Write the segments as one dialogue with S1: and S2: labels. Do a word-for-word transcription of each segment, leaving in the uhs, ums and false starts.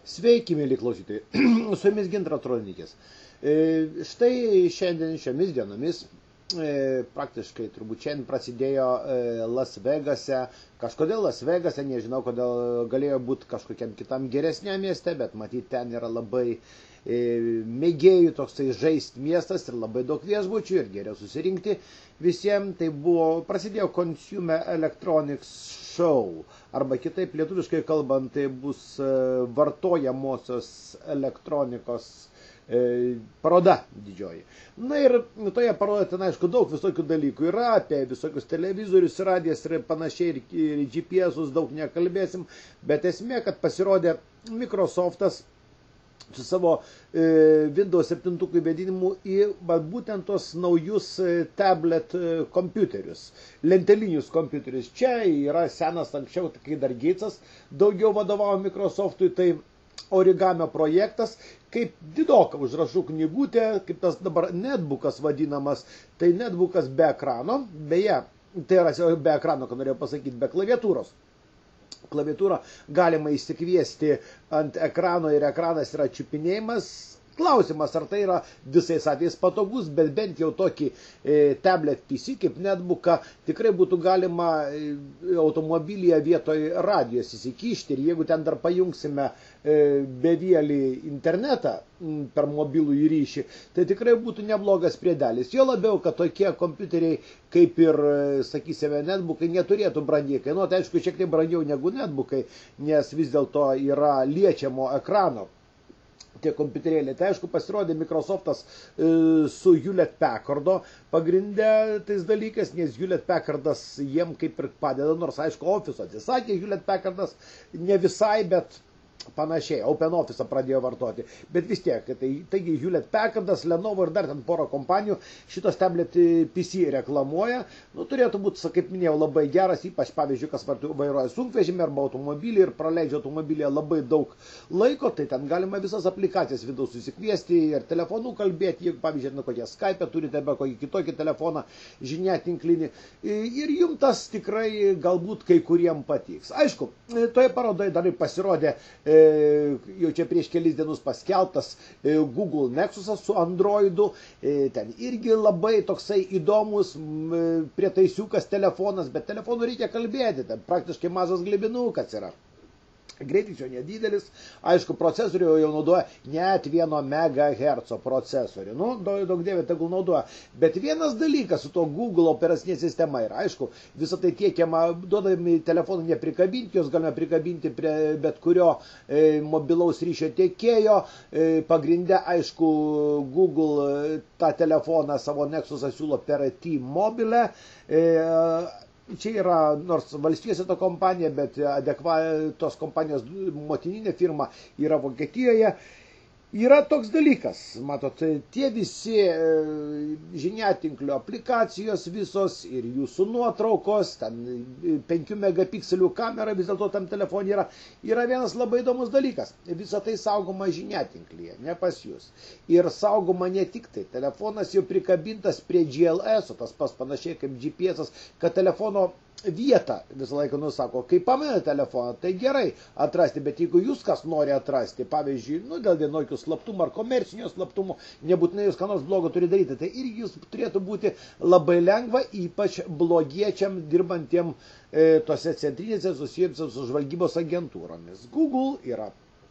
S1: Sveiki, mėly klausytojai, su jumis Gintaras Ruonikis. E, štai šiandien šiomis dienomis, e, praktiškai turbūt šiandien prasidėjo e, Las Vegase, kažkodėl Las Vegase, nežinau, kodėl galėjo būti kažkokiam kitam geresniam mieste, bet matyt ten yra labai e, mėgėjų toksai žaisti miestas ir labai daug viešbučių ir geriau susirinkti visiems. Tai buvo, prasidėjo Consumer Electronics Show, arba kitaip lietuviškai kalbant, tai bus vartojamosios elektronikos e, paroda didžioji. Na ir toje parodoje ten aišku daug visokių dalykų yra, apie visokius televizorius, radijas ir panašiai, ir, ir G P S-us daug nekalbėsim, bet esmė, kad pasirodė Microsoftas su savo e, Windows septyni įvedinimu į va, būtent tos naujus e, tablet e, kompiuterius, lentelinius kompiuterius. Čia yra senas anksčiau, kai dar Gatesas daugiau vadovavo Microsoftui, tai Origamio projektas, kaip didoka užrašų knygutė, kaip tas dabar netbookas vadinamas, tai netbookas be ekrano, beje, tai yra be ekrano, ką norėjau pasakyti, be klaviatūros. Klaviatūrą galima įsikviesti ant ekrano ir ekranas yra čiupinėjimas. Klausimas, ar tai yra visais atvejais patogus, bet bent jau tokį e, tablet P C kaip netbooką tikrai būtų galima e, automobilyje vietoj radijos įsikišti. Ir jeigu ten dar pajungsime e, bevėlį internetą m, per mobilų ryšį, tai tikrai būtų neblogas priedelis. Jo labiau, kad tokie kompiuteriai kaip ir, sakysime, netbookai neturėtų brangiai kainuoti. Aišku, šiek tiek brangiau negu netbookai, nes vis dėlto yra liečiamo ekrano tie kompiuterėliai. Tai aišku, pasirodė Microsoftas e, su Hewlett Packardo pagrindė tais dalykais, nes Hewlett Packardas jiem kaip ir padeda, nors aišku, Office atsisakė Hewlett Packardas, ne visai, bet panašiai, Open Office pradėjo vartoti. Bet vis tiek, tai, taigi Hewlett Packardas, Lenovo ir dar ten porą kompanijų šitos tablet P C reklamuoja. Nu, turėtų būti, kaip minėjau, labai geras, ypač pavyzdžiui, kas vairuoja sunkvežimį arba automobilį ir praleidžia automobilyje labai daug laiko, tai ten galima visas aplikacijas Windows susikviesti ir telefonu kalbėti, jeigu pavyzdžiui, nu, kokie Skype turite, be kokį kitokį telefoną, žiniatinklinį. Ir jums tas tikrai galbūt kai kuriem patiks. Aišku, toje parodoje dar pasirodė jau čia prieš kelis dienus paskelbtas Google Nexusas su Androidu, ten irgi labai toksai įdomus prietaisiukas telefonas, bet telefonu reikia kalbėti, ten praktiškai mažas glebinukas yra. Greitis jo nedidelis, aišku, procesorių jau naudoja net vieno megaherco procesorių, nu, daug dievė tegul naudoja, bet vienas dalykas su to Google operacinė sistema yra, aišku, visą tai tiekiama, duodami telefonų neprikabinti, jos galime prikabinti prie bet kurio e, mobilaus ryšio tiekėjo, e, pagrindę, aišku, Google e, tą telefoną savo Nexusą siūlo per T-Mobile, e, čia yra, nors valstijose to kompanija, bet adekva, tos kompanijos motininė firma yra Vokietijoje. Yra toks dalykas, matot, tie visi e, žiniatinklio aplikacijos visos ir jūsų nuotraukos, ten penkių megapikselių kamera vis dėlto tam telefonė yra, yra vienas labai įdomus dalykas. Visa tai saugoma žiniatinklyje, ne pas jūs. Ir saugoma ne tik tai, telefonas jau prikabintas prie G L S, o tas pas panašiai kaip G P S, kad telefono vietą visą laiką nusako, kai pamena telefoną, tai gerai atrasti, bet jeigu jūs kas nori atrasti, pavyzdžiui, nu, dėl vienokių slaptumų ar komercinio slaptumo, nebūtinai jūs ką nors blogo turi daryti, tai irgi jūs turėtų būti labai lengva, ypač blogiečiam dirbantiem e, tose centrinėse susijusios su žvalgybos agentūromis. Google yra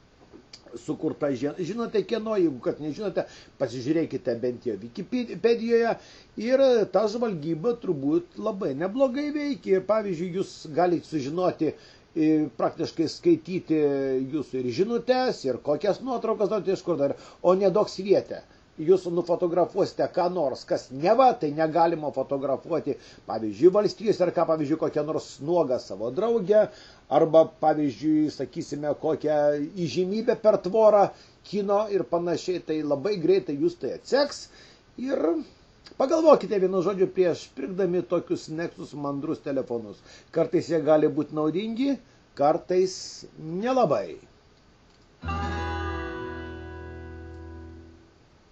S1: sukurta, žinote kieno, jeigu kad nežinote, pasižiūrėkite bent jau Wikipedijoje ir ta žvalgyba turbūt labai neblogai veikia. Ir pavyzdžiui, jūs galite sužinoti, praktiškai skaityti jūsų ir žinutes, ir kokias nuotraukas daryti iš kur dar, o nedaug svietę. Jūs nufotografuosite ką nors, kas neva, tai negalima fotografuoti, pavyzdžiui, valstijos, ar ką, pavyzdžiui, kokią nors nuogą savo draugę, arba, pavyzdžiui, sakysime, kokią įžymybę per tvorą, kino ir panašiai, tai labai greitai jūs tai atseks. Ir pagalvokite vienu žodžiu prieš pirkdami tokius Nexus mandrus telefonus. Kartais jie gali būti naudingi, kartais nelabai.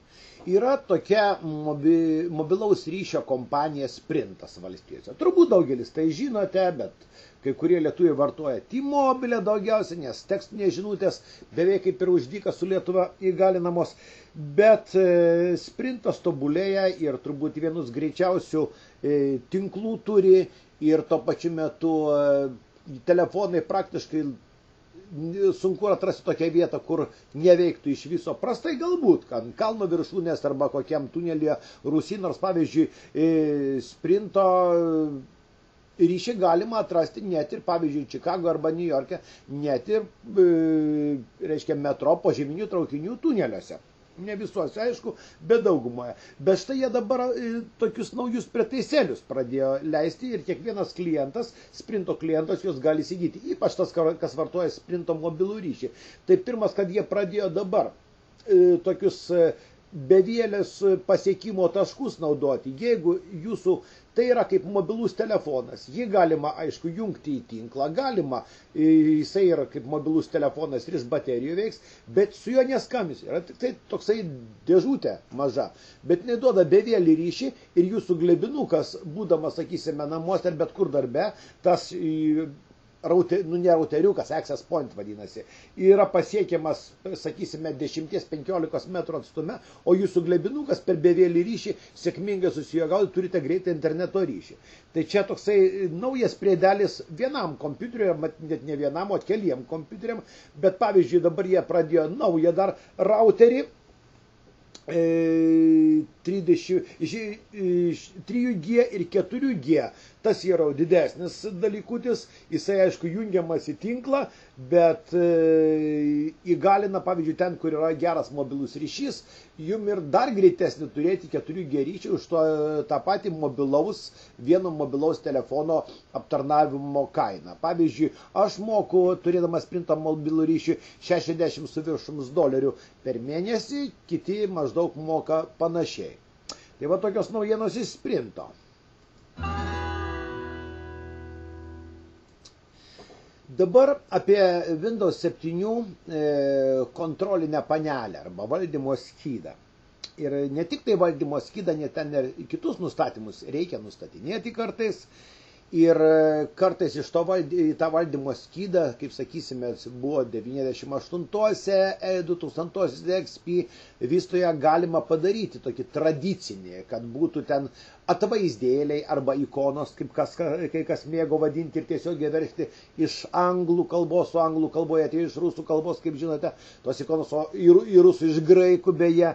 S1: Yra tokia mobi, mobilaus ryšio kompanija Sprintas valstijose. Turbūt daugelis tai žinote, bet kai kurie lietuviai vartoja T-Mobile daugiausiai, nes tekstinės žinutės beveik kaip ir už dyką su Lietuva įgalinamos. Bet e, Sprintas tobulėja ir turbūt vienus greičiausių e, tinklų turi ir tuo pačiu metu e, telefonai praktiškai sunku atrasti tokią vietą, kur neveiktų iš viso. Prastai galbūt, ant kalno viršūnės arba kokiam tunelyje Rusy, nors pavyzdžiui Sprinto ryšį galima atrasti net ir, pavyzdžiui, Čikago arba New York'e, net ir, reiškia, metro požeminių traukinių tuneliuose. Ne visuose, aišku, bet daugumoje. Bet štai jie dabar e, tokius naujus pretaisėlius pradėjo leisti ir kiekvienas klientas, Sprinto klientas, juos gali įsigyti. Ypač tas, kas vartoja Sprinto mobilų ryšį. Tai pirmas, kad jie pradėjo dabar e, tokius e, bevėlės pasiekimo taškus naudoti. Jeigu jūsų tai yra kaip mobilus telefonas, jį galima, aišku, jungti į tinklą, galima, jisai yra kaip mobilus telefonas ir iš baterijų veiks, bet su juo neskambis. Yra tik tai toksai dėžutė maža, bet neduoda bevėlį ryšį ir jūsų glebinukas, būdamas, sakysime, namuose ar bet kur darbe, tas Raute, nu ne rauteriukas, access point vadinasi, yra pasiekiamas, sakysime, dešimties penkiolikos metrų atstume, o jūsų glebinukas per bevėlį ryšį sėkmingai susijungauti, turite greitą interneto ryšį. Tai čia toksai naujas priedelis vienam kompiuteriui, net ne vienam, o keliem kompiuteriam, bet pavyzdžiui dabar jie pradėjo naują dar rauterį, trijų G ir keturių G. Tas yra didesnis dalykutis, jisai aišku jungiamas į tinklą, bet e, įgalina, pavyzdžiui, ten, kur yra geras mobilus ryšys, jum ir dar greitesnį turėti keturių G ryšį už to, tą patį mobilaus, vieno mobilaus telefono aptarnavimo kainą. Pavyzdžiui, aš moku, turėdamas Sprinto mobilų ryšį, šešiasdešimt su viršums dolerių per mėnesį, kiti maždaug moka panašiai. Tai va tokios naujienos iš Sprinto. Dabar apie Windows septyni e, kontrolinę panelę arba valdymo skydą. Ir ne tik tai valdymo skydą, net ten ir kitus nustatymus reikia nustatinėti kartais. Ir kartais iš to valdy, tą valdymo skydą, kaip sakysime, buvo devyniasdešimt aštuntuose, du tūkstantuosiuose X P vystoje galima padaryti tokį tradicinį, kad būtų ten atvaizdėliai arba ikonos, kaip kas, kai kas mėgo vadinti ir tiesiog versti iš anglų kalbos, o anglų kalboje atėjo iš rusų kalbos, kaip žinote, tos ikonos, o į, į rusų iš graikų beje.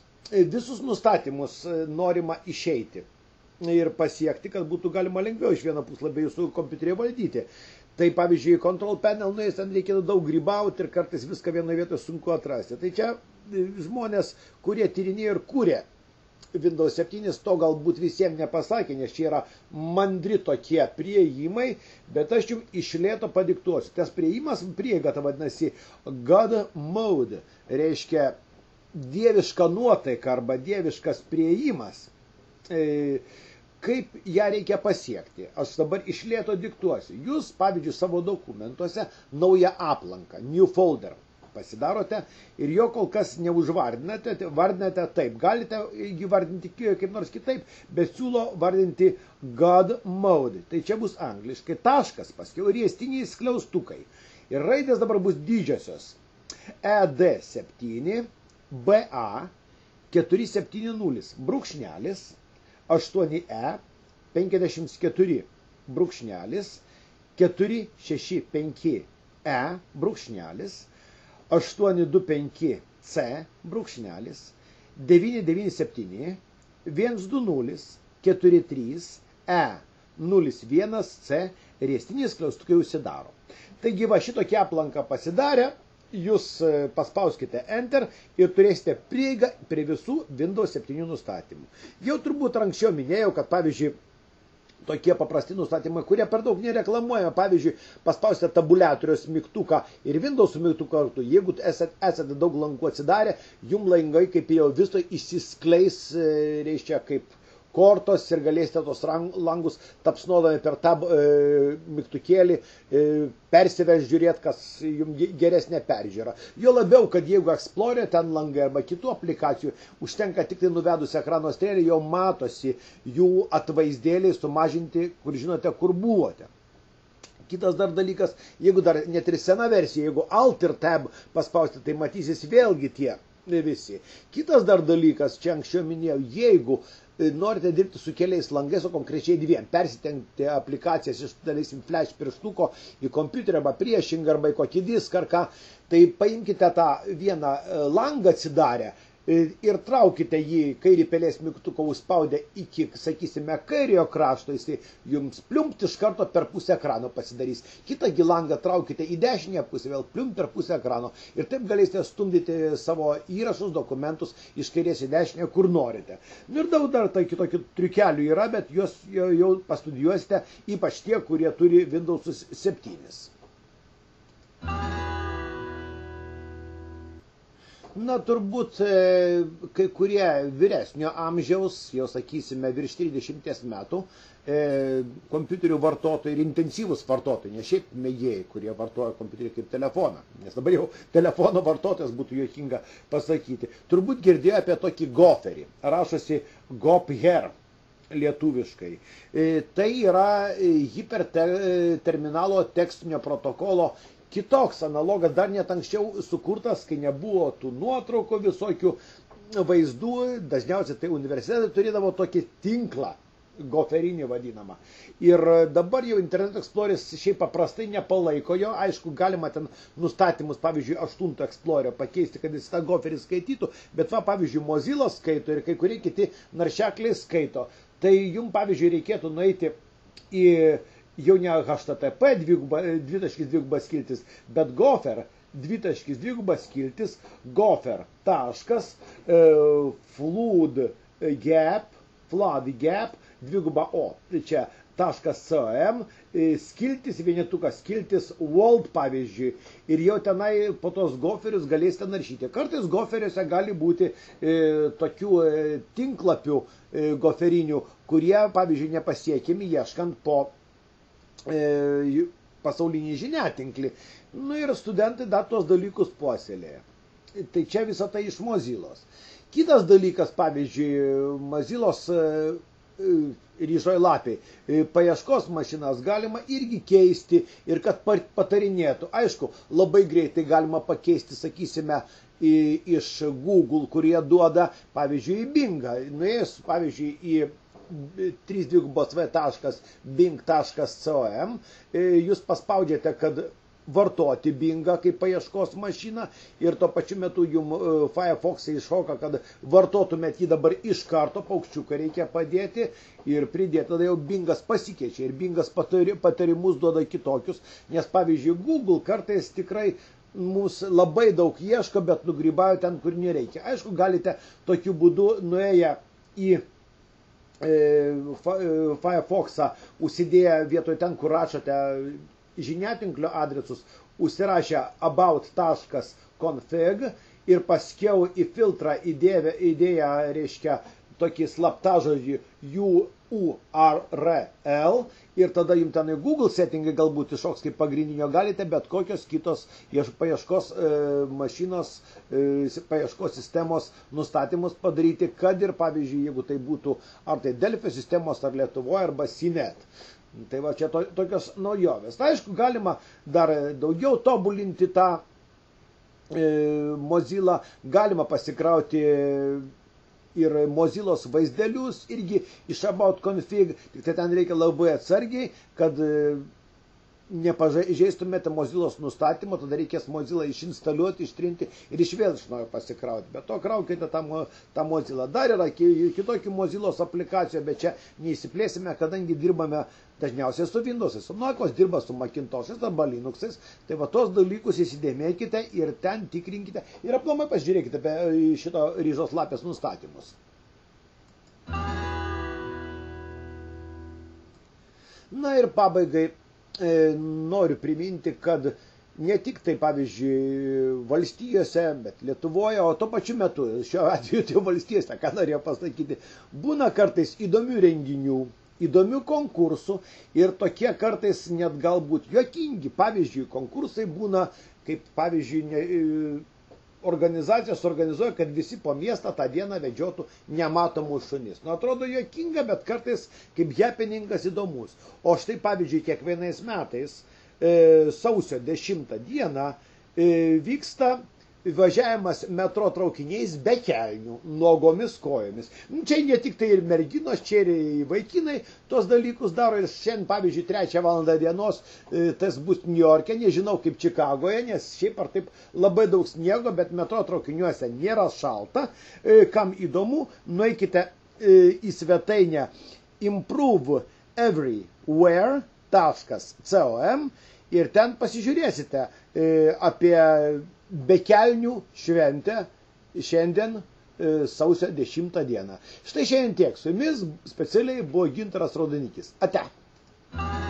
S1: Visus nustatymus norima išeiti ir pasiekti, kad būtų galima lengviau iš vieno puslapio jūsų kompiuterį valdyti. Tai pavyzdžiui, Control Panel, nu, ten reikėtų daug grybauti ir kartais viską vienoje vietoje sunku atrasti. Tai čia žmonės, kurie tyrinėjo ir kūrė Windows septyni, to galbūt visiems nepasakė, nes čia yra mandri tokie prieimai, bet aš jums iš lėto padiktuosiu. Tas prieimas, prieiga, ta vadinasi God Mode, reiškia dieviška nuotaika arba dieviškas prieimas. E, kaip ją reikia pasiekti. Aš dabar iš lėto diktuosiu. Jūs, pavyzdžiui, savo dokumentuose naują aplanką, new folder, pasidarote ir jo kol kas neužvardinate, vardinate taip. Galite jį vardinti kaip nors kitaip, bet siūlo vardinti God Mode. Tai čia bus angliškai taškas, paskiau riestiniai skliaustukai. Ir raidės dabar bus didžiosios. E D septyni, B A keturi septyni nulis, brūkšnelis, aštuoni E, penkiasdešimt keturi, brūkšnelis, keturi šeši penki E, brūkšnelis, aštuoni du penki C, brūkšnelis, devyni devyni septyni, vienas du nulis, keturi trys E, nulis vienas C, riestinės skliaustukai užsidaro. Taigi va šitokia aplanka pasidarė. Jūs paspauskite Enter ir turėsite prieigą prie visų Windows septyni nustatymų. Jau turbūt anksčiau minėjau, kad pavyzdžiui, tokie paprasti nustatymai, kurie per daug nereklamuojama, pavyzdžiui, paspausite tabuliatoriaus mygtuką ir Windows mygtuką kartu. Jeigu esate, esate daug langų atsidarę, jums langai kaip jau viso išsiskleis, reiškia, kaip kortos ir galėsite tos langus tapsnuodami per tą e, mygtukėlį e, persivežti, žiūrėti, kas jums geresnė peržiūra. Jo labiau, kad jeigu Explorer ten langai arba kitų aplikacijų, užtenka tik tai nuvedus ekrano strėlį, jau matosi jų atvaizdėliai sumažinti, kur žinote, kur buvote. Kitas dar dalykas, jeigu dar net ir sena versija, jeigu Alt ir Tab paspausti, tai matysis vėlgi tie visi. Kitas dar dalykas, čia anksčiau minėjau, jeigu norite dirbti su keliais langais, o konkrečiai dviem, persitengti aplikacijas iš, dalysim, flash pirštuko į kompiuterį arba priešingą arba į kokį diską ar ką, tai paimkite tą vieną langą atsidarę ir traukite jį kairį pelės mygtuką užspaudę iki, sakysime, kairiojo krašto, jisai jums pliumpt iš karto per pusę ekrano pasidarys. Kitą langą traukite į dešinę pusę, vėl pliumpt per pusę ekrano. Ir taip galėsite stumdyti savo įrašus, dokumentus iš kairės į dešinę, kur norite. Ir daug dar tai kitokių triukelių yra, bet juos jau, jau pastudijuosite, ypač tie, kurie turi Windows septyni. Na, turbūt kai kurie vyresnio amžiaus, jau sakysime, virš trisdešimties metų, e, kompiuterių vartotojai ir intensyvus vartotojai, ne šiaip mėgėjai, kurie vartoja kompiuterį kaip telefoną, nes dabar jau telefono vartotojas būtų juokinga pasakyti. Turbūt girdėjo apie tokį Gopherį, rašosi Gopher lietuviškai. E, tai yra hiperterminalo tekstinio protokolo kitoks analogas, dar net anksčiau sukurtas, kai nebuvo tų nuotraukų visokių vaizdų, dažniausiai tai universitetai turėdavo tokį tinklą, goferinį vadinamą. Ir dabar jau Internet Exploreris šiaip paprastai nepalaiko jo, aišku, galima ten nustatymus, pavyzdžiui, aštunto Explorerio pakeisti, kad jis tą goferį skaitytų, bet va, pavyzdžiui, Mozilla skaito ir kai kurie kiti naršekliai skaito. Tai jums, pavyzdžiui, reikėtų nueiti į jau ne H T T P dvitaškis dvigubas skiltis, bet Gopher dvitaškis dvigubas skiltis Gopher taškas flood gap flood gap dviguba o. Tai čia taškas com skiltis vienetukas skiltis world pavyzdžiui. Ir jau tenai po tos Gopherius galėsite naršyti. Kartais Gopheriuose gali būti e, tokių e, tinklapių e, goferinių, kurie, pavyzdžiui, nepasiekiami ieškant po pasaulinį žiniatinklį. Nu ir studentai dar tos dalykus puoselėja. Tai čia visą tai iš Mozillos. Kitas dalykas, pavyzdžiui, Mozillos ryžoj lapiai. Paieškos mašinas galima irgi keisti ir kad patarinėtų. Aišku, labai greitai galima pakeisti, sakysime, iš Google, kurie duoda, pavyzdžiui, į Bingą. Nuėjus, pavyzdžiui, į trys dvigubos v taškas bing taškas com, jūs paspaudžiate, kad vartoti Bingą kaip paieškos mašiną ir tuo pačiu metu jums Firefox'ai iššoka, kad vartotumėt jį dabar iš karto, paukščiuką reikia padėti ir pridėti, tada jau Bingas pasikeičia ir Bingas patarimus duoda kitokius, nes pavyzdžiui Google kartais tikrai mūsų labai daug ieško, bet nugrybauja ten, kur nereikia. Aišku, galite tokiu būdu nuėję į Firefox'ą užsidėję vietoj ten, kur rašote žiniatinklio adresus, užsirašę about taškas config ir paskiau į filtrą įdėję, įdėję reiškia, tokį slaptažodį U R L ir tada jums ten į Google settingai galbūt iššoks kaip pagrindinio, galite bet kokios kitos paieškos e, mašinos, e, paieškos sistemos nustatymus padaryti, kad ir, pavyzdžiui, jeigu tai būtų ar tai Delfio sistemos, ar Lietuvoje, arba Sinet. Tai va čia to, tokios naujovės. Tai aišku, galima dar daugiau tobulinti tą e, Mozilla, galima pasikrauti ir Mozillos vaizdelius, irgi iš about config, tik tai ten reikia labai atsargiai, kad nepažeistumėte Mozillos nustatymo, tada reikės Mozilla išinstaliuoti, ištrinti ir iš vėl iš naujo pasikrauti. Bet to kraukite tą, tą Mozilla. Dar yra kitokių Mozillos aplikacijų, bet čia neįsiplėsime, kadangi dirbame dažniausiai su Windows'ais. Nuokos dirba su Macintosh'ais arba Linux'ais. Tai va tos dalykus įsidėmėkite ir ten tikrinkite ir aplamai pažiūrėkite apie šito ryžos lapės nustatymus. Na ir pabaigai e, noriu priminti, kad ne tik tai, pavyzdžiui, valstijose, bet Lietuvoje, o tuo pačiu metu, šiuo atveju tai valstijose, ką norėjau pasakyti, būna kartais įdomių renginių, įdomių konkursų ir tokie kartais net galbūt juokingi. Pavyzdžiui, konkursai būna, kaip pavyzdžiui, ne, organizacijos organizuoja, kad visi po miestą tą dieną vedžiotų nematomus šunis. Nu, atrodo juokinga, bet kartais kaip happeningas įdomus. O štai, pavyzdžiui, kiekvienais metais e, sausio dešimtą dieną e, vyksta važiavimas metro traukiniais be kelnių, nuogomis kojomis. Čia ne tik tai ir merginos, čia ir vaikinai tos dalykus daro. Ir šiandien, pavyzdžiui, trečią valandą dienos tas bus Niujorke, nežinau kaip Čikagoje, nes šiaip ar taip labai daug sniego, bet metro traukiniuose nėra šalta. Kam įdomu, nueikite į svetainę improve everywhere taškas com ir ten pasižiūrėsite apie bekelnių šventę šiandien sausio dešimtą dieną. Štai šiandien tiek. Su jumis specialiai buvo Gintaras Raudonikis. Ate.